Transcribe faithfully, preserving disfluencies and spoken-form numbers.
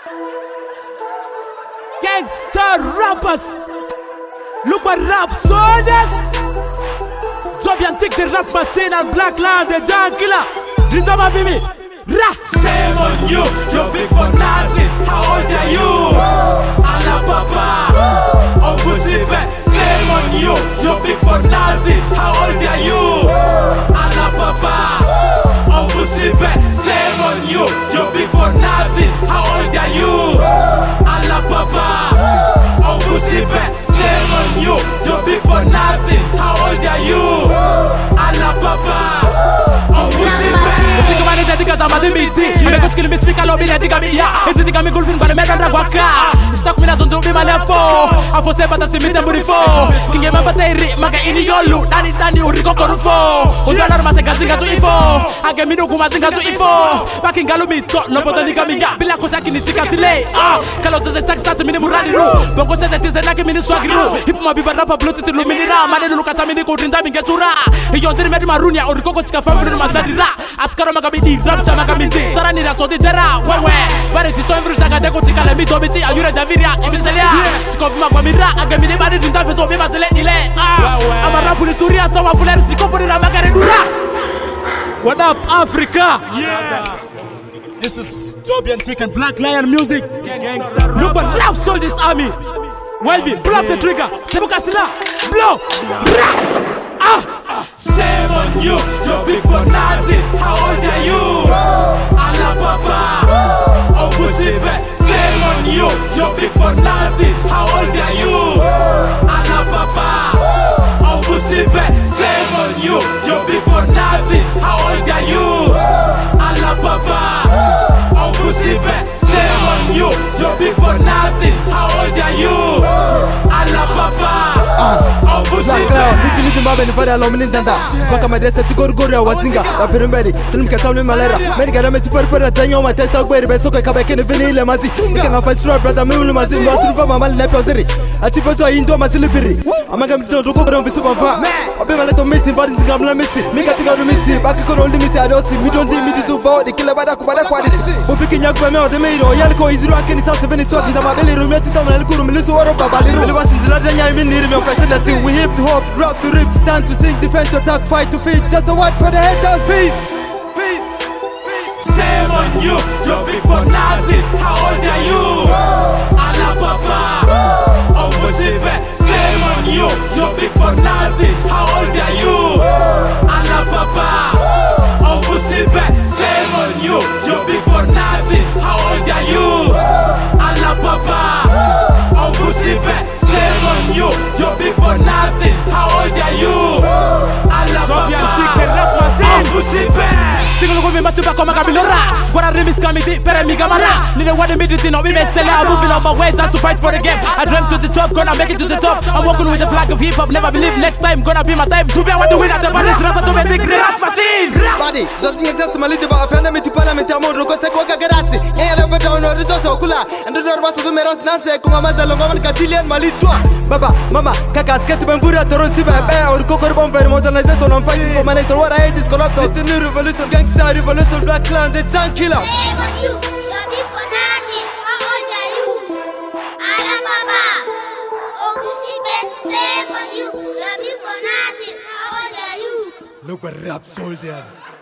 Gangster rappers. Look at rap soldiers. Jobian take the rap machine and Black Lion the Jankilla. Ritama Bimi. Ra. Shame on you, you're big for nothing. How old are you? Ala Papa. Oh Busibe. Shame on you, you're big for nothing. How old are you? Ala Papa. Oh Busibe. Shame on you, you're big for nothing. How old are you? Ala Papa. Oh Busibe. Shame on you, you're big for nothing. How old are you? Ala Papa. Oh Busibe. Because I'm a dimiti. I'm a question me speak a lot. Me let it come here. Is it coming good? But me don't drag waka. Stuck me na don't do me my left four. I for say but I see me tempo before. King get my battery. Maga ini yolu. Dani dani uriko korufo. Undana mate gazinga to info. Age mi no kuma zinga to info. Baking galo mi talk. No bother nika mi ya. Bila kosa kini tika sile. Ah. Kalo tose sex sasa mi ni muradi ru. Bongo se se tise nake mi ni swagri ru. Hip ma biba rapper blow titi luminira. Mane no kata mi ni kodrinta mi ngetura. Iyo ndiri me di marunya. Uriko ko tika family no matadira. Askaro maga mi di. Rap chama kamiti, tara ni raso di dera, wewe. Pare ti so imru taga deko tika le mi domiti, ayure Daviria, ibiselia. Tiko fuma kwa mira, age mi de bari dinta feso be masele ile. Ah, ama rapu ni turia sawa puler siko pori rama kare dura. What up, Africa? Yeah. This is Jobian Tick and Black Lion music. Look at rap soldiers army. Wavy, pull up the trigger. Tebuka sila, blow. Ah. Shame on you, you're big for nothing. How old are you? Ala Papa. Oh Busibe. Shame on you, you're big for nothing. How old are you? Ala Papa. Oh Busibe. Shame on you, you're big for nothing. How old are you? Ala Papa. Oh Busibe. Shame on you, you're big for nothing. How old are you? Ala Papa. Oh Busibe. Mabeni fara lo minin tanda baka madresa sigor gorya wazinga apirumberi slim ka tawni malera meri gara me super per tanyo ma tesa gweri be soka kabe kene vini le mazi ika nga fasro brother me ulu mazi no srufa mama le pozeri ati foto indo masilibiri amaga mtso doko gro visu bava obe mala to missing body zinga mla missing mika tiga ro missing baka ko ro missing adosi mi don di mi disu va de kila bada ku bada kwa disi bo piki nyak ba me o de me ro yal ko iziro akeni sa seven so kinda ma beli ro mi ati tamna le kuru mi lisu oro baba li ro wasin zila de nya mi ni mi o fasela si we hip hop rap to rip stand to sing, defend, to attack, fight to feed. Just a word for the haters. Peace. Peace. Peace. Shame on you, you're big for nothing. How old are you? Ala Papa. Oh Busibe. Shame on you, you're big for nothing. How old are you? Ala Papa. Oh Busibe. Shame on you, you're big for nothing. How old are you? Ala Papa. Oh Busibe. Shame on you, you're big for nothing. How old are you? Ala Papa. Oh Busibe. Single women must be come Kabilora. What a remix committee, Peremiga Mara. Need a one minute in a women sell. I'm moving on my way just to fight for the game. I dream to the top, gonna make it to the top. I'm walking with the flag of hip hop, never believe next time gonna be my time. To be what the winner, the body is rapper to make the rap machine. Body, just in exist, my little bit of parliament, I'm going to go Garasi. I never found no resource okula. And the door was to Meros Nance, Kumamata Longaman Catilian Malitua. Baba, Mama, Kakas, Ketibambura, Torosiba, or Cocker Bomber, modernization. I'm fighting for my nation. What I hate is collapse. It's the new revolution, gangster revolution, Black Clan, the Jankilla. Shame on you, you're big for nothing. How old are you? Ala Papa. Oh Busibe. Shame on you, you're big for nothing. How old are you? Look at rap soldiers.